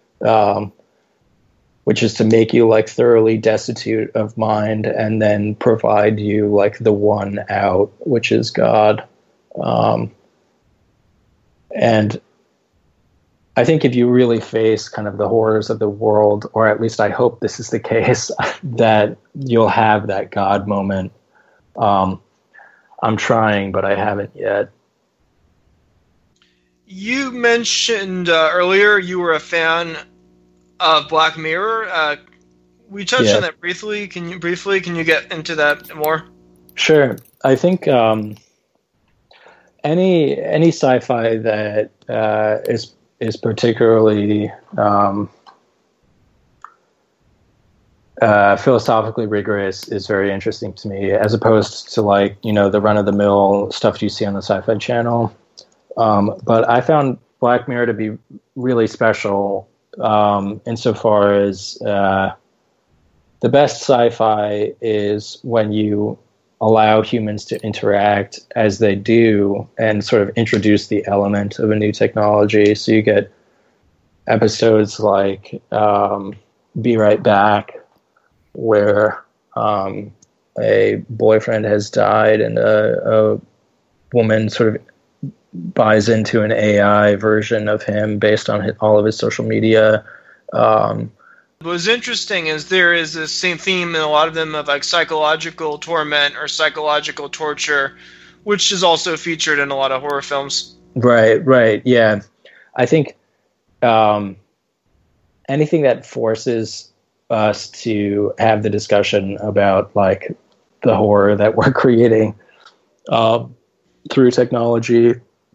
which is to make you like thoroughly destitute of mind and then provide you like the one out, which is God. And I think if you really face kind of the horrors of the world, or at least I hope this is the case, that you'll have that God moment. I'm trying, but I haven't yet. You mentioned earlier you were a fan of Black Mirror. We touched on that briefly. Can you get into that more? Sure. I think any sci-fi that is particularly philosophically rigorous is very interesting to me, as opposed to like, the run-of-the-mill stuff you see on the Sci-Fi Channel. But I found Black Mirror to be really special insofar as the best sci-fi is when you allow humans to interact as they do and sort of introduce the element of a new technology. So you get episodes like Be Right Back, where a boyfriend has died and a woman sort of buys into an AI version of him based on all of his social media. What's interesting is there is the same theme in a lot of them of like psychological torment or psychological torture, which is also featured in a lot of horror films. Right, yeah. I think anything that forces us to have the discussion about like the horror that we're creating through technology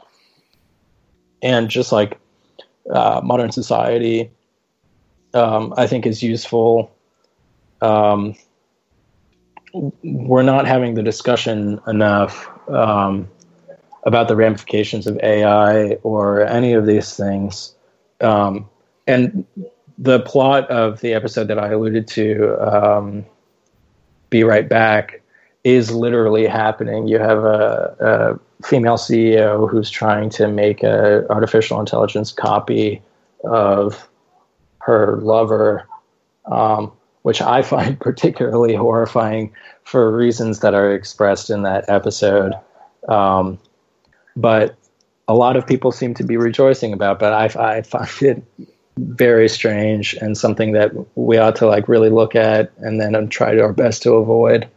and just like modern society, I think is useful. We're not having the discussion enough about the ramifications of AI or any of these things. And the plot of the episode that I alluded to, Be Right Back, is literally happening. You have a female CEO who's trying to make an artificial intelligence copy of her lover, which I find particularly horrifying for reasons that are expressed in that episode. But a lot of people seem to be rejoicing about, but I find it very strange and something that we ought to like really look at and then try our best to avoid.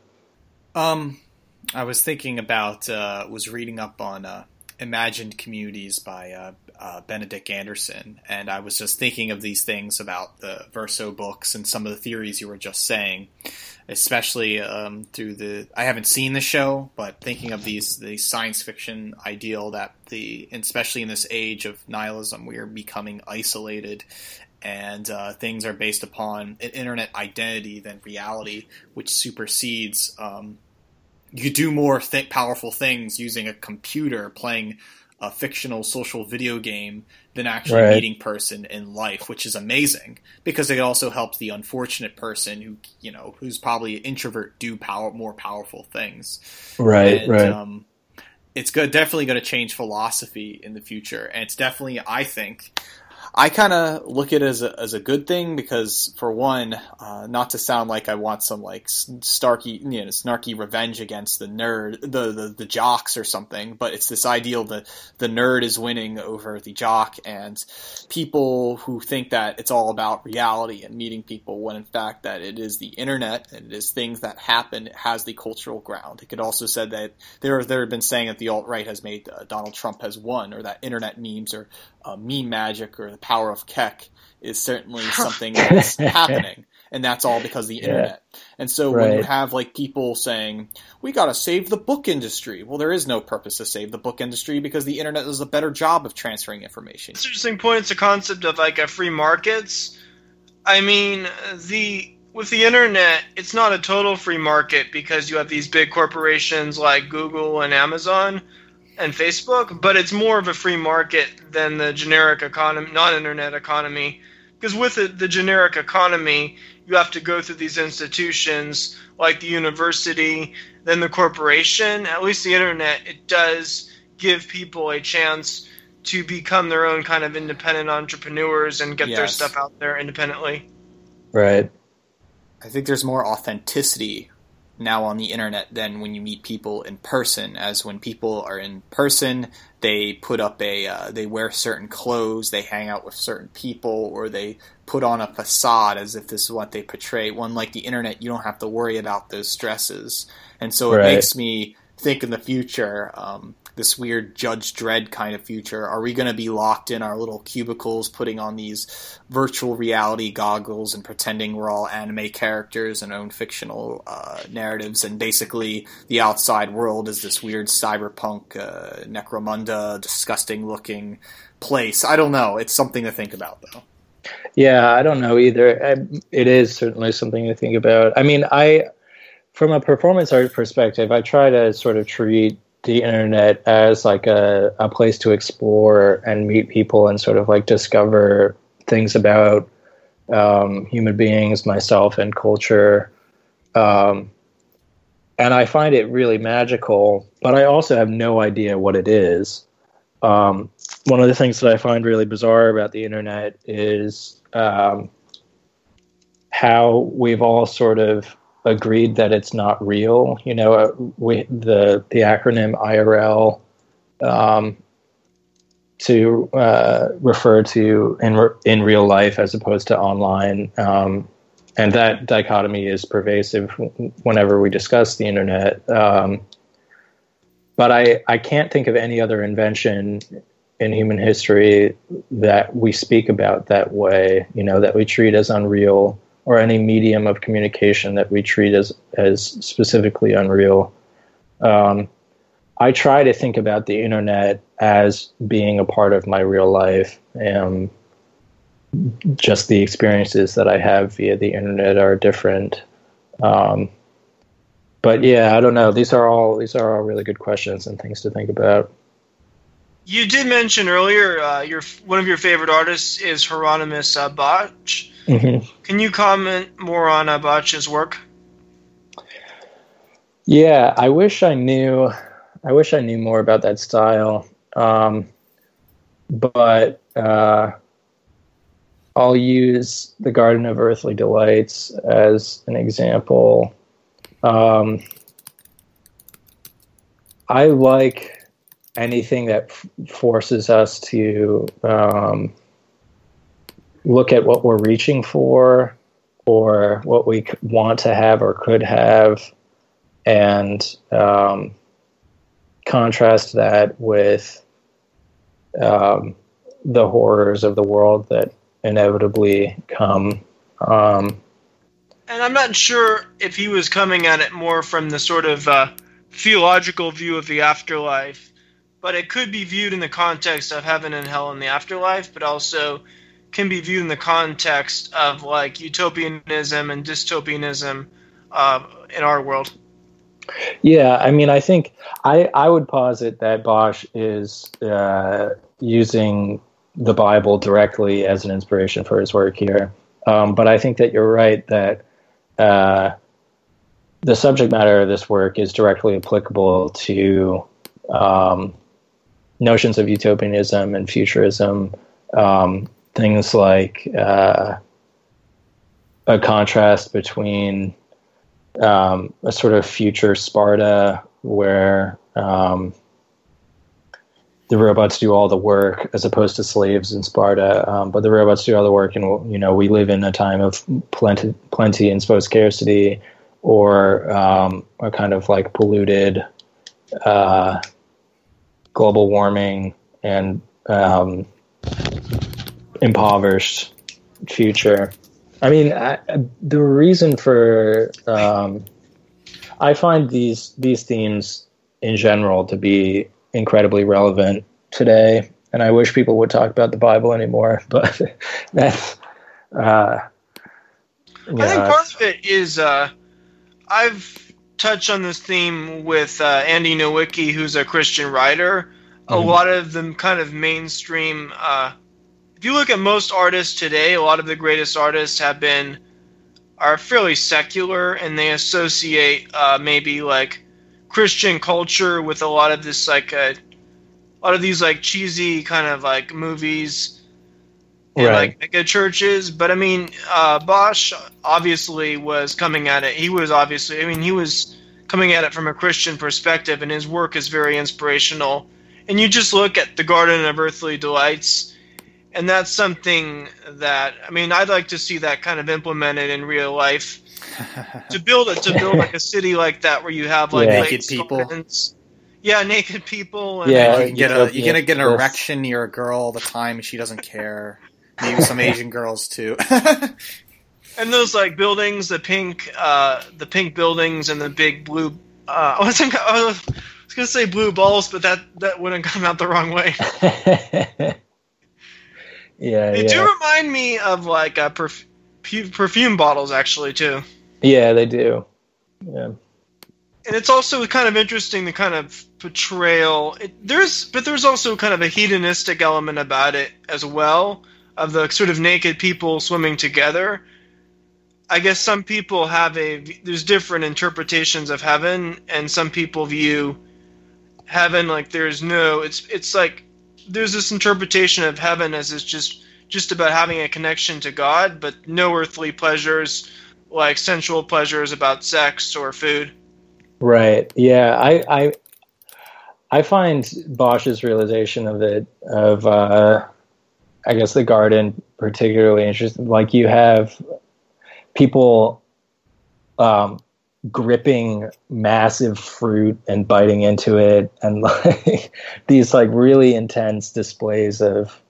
I was thinking about, was reading up on Imagined Communities by Benedict Anderson, and I was just thinking of these things about the Verso books and some of the theories you were just saying, especially through I haven't seen the show, but thinking of the science fiction ideal that especially in this age of nihilism, we are becoming isolated, and things are based upon an internet identity than reality, which supersedes. You do more powerful things using a computer, playing a fictional social video game, than actually meeting person in life, which is amazing because it also helps the unfortunate person who's probably an introvert do more powerful things. Right. It's definitely going to change philosophy in the future, and it's definitely, I think, I kind of look at it as a good thing because, for one, not to sound like I want some like snarky revenge against the nerd, the jocks or something, but it's this ideal that the nerd is winning over the jock, and people who think that it's all about reality and meeting people, when in fact that it is the internet and it is things that happen. It has the cultural ground. It could also said that there have been saying that the alt-right has made Donald Trump has won, or that internet memes or meme magic or the power of Keck is certainly something that's happening, and that's all because of the internet. And so when you have like people saying, we got to save the book industry, well, there is no purpose to save the book industry because the internet does a better job of transferring information. It's interesting point. It's a concept of like a free markets. I mean, with the internet, it's not a total free market because you have these big corporations like Google and Amazon and Facebook, but it's more of a free market than the generic economy, non-internet economy. Because with the generic economy, you have to go through these institutions like the university, then the corporation. At least the internet, it does give people a chance to become their own kind of independent entrepreneurs and get their stuff out there independently. Right. I think there's more authenticity now on the internet than when you meet people in person, as when people are in person, they put up they wear certain clothes, they hang out with certain people, or they put on a facade as if this is what they portray. One, like the internet, you don't have to worry about those stresses. And so it makes me think in the future, this weird Judge Dredd kind of future. Are we going to be locked in our little cubicles, putting on these virtual reality goggles and pretending we're all anime characters and own fictional narratives, and basically the outside world is this weird cyberpunk Necromunda, disgusting-looking place? I don't know. It's something to think about, though. Yeah, I don't know either. It is certainly something to think about. I mean, from a performance art perspective, I try to sort of treat the internet as like a place to explore and meet people and sort of like discover things about human beings, myself, and culture. And I find it really magical, but I also have no idea what it is. One of the things that I find really bizarre about the internet is how we've all sort of agreed that it's not real. You know, the acronym IRL to refer to in real life as opposed to online, and that dichotomy is pervasive whenever we discuss the internet. But I can't think of any other invention in human history that we speak about that way, you know, that we treat as unreal, or any medium of communication that we treat as specifically unreal. I try to think about the internet as being a part of my real life, and just the experiences that I have via the internet are different. But yeah, I don't know. These are all really good questions and things to think about. You did mention earlier one of your favorite artists is Hieronymus Bosch. Mm-hmm. Can you comment more on Bosch's work? Yeah, I wish I knew more about that style. But I'll use the Garden of Earthly Delights as an example. I like anything that forces us to look at what we're reaching for, or what we want to have or could have, and contrast that with the horrors of the world that inevitably come. And I'm not sure if he was coming at it more from the sort of theological view of the afterlife, but it could be viewed in the context of heaven and hell in the afterlife, but also can be viewed in the context of like utopianism and dystopianism in our world. Yeah, I mean, I think I would posit that Bosch is using the Bible directly as an inspiration for his work here. But I think that you're right that the subject matter of this work is directly applicable to notions of utopianism and futurism things like a contrast between a sort of future Sparta where the robots do all the work as opposed to slaves in Sparta, but the robots do all the work, and we live in a time of plenty and supposed scarcity, or a kind of like polluted global warming and impoverished future. I mean, the reason for I find these themes in general to be incredibly relevant today, and I wish people would talk about the Bible anymore. But that's I think part of it is I've touched on this theme with Andy Nowicki, who's a Christian writer. A lot of them kind of mainstream. If you look at most artists today, a lot of the greatest artists are fairly secular, and they associate maybe like Christian culture with a lot of this like a lot of these like cheesy kind of like movies and like mega churches. But I mean, Bosch obviously was coming at it. He was coming at it from a Christian perspective, and his work is very inspirational. And you just look at the Garden of Earthly Delights, and that's something that, I mean, I'd like to see that kind of implemented in real life. to build like a city like that where you have like naked people. Yeah, naked people. And you're gonna get an erection near a girl all the time, and she doesn't care. Maybe some Asian girls too. And those like buildings, the pink buildings and the big blue. I was gonna say blue balls, but that wouldn't come out the wrong way. They do remind me of like perfume bottles, actually, too. Yeah, they do. Yeah. And it's also kind of interesting, the kind of portrayal. There's also kind of a hedonistic element about it as well, of the sort of naked people swimming together. I guess some people there's different interpretations of heaven, and some people view heaven like it's like there's this interpretation of heaven as it's just about having a connection to God, but no earthly pleasures like sensual pleasures about sex or food. Right. Yeah. I find Bosch's realization of I guess the garden particularly interesting. Like, you have people gripping massive fruit and biting into it, and like these like really intense displays of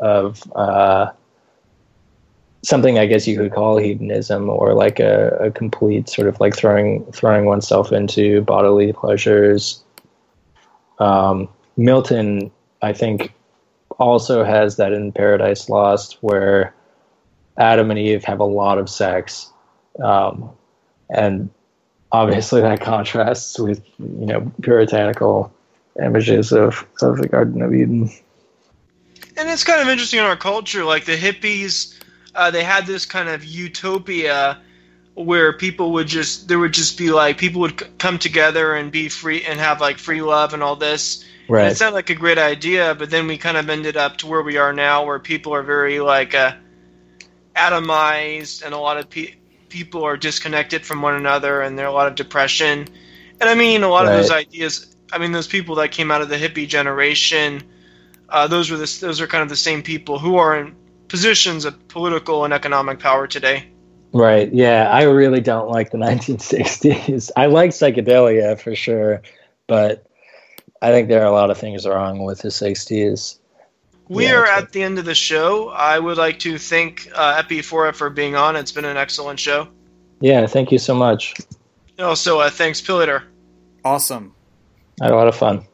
something I guess you could call hedonism, or like a complete sort of like throwing oneself into bodily pleasures. Milton, I think, also has that in Paradise Lost, where Adam and Eve have a lot of sex, and obviously that contrasts with puritanical images of the Garden of Eden. And it's kind of interesting in our culture, like the hippies. They had this kind of utopia where people would just be like, people would come together and be free and have like free love and all this. Right. And it sounded like a great idea, but then we kind of ended up to where we are now, where people are very like atomized, and a lot of people are disconnected from one another, and there's a lot of depression. And I mean, a lot of those ideas, I mean, those people that came out of the hippie generation, those are kind of the same people who are in positions of political and economic power today. Right. Yeah, I really don't like the 1960s. I like psychedelia for sure, but I think there are a lot of things wrong with the 60s. We are at the end of the show. I would like to thank Epifora for being on. It's been an excellent show. Yeah, thank you so much. Also, thanks, Pillator. Awesome. I had a lot of fun.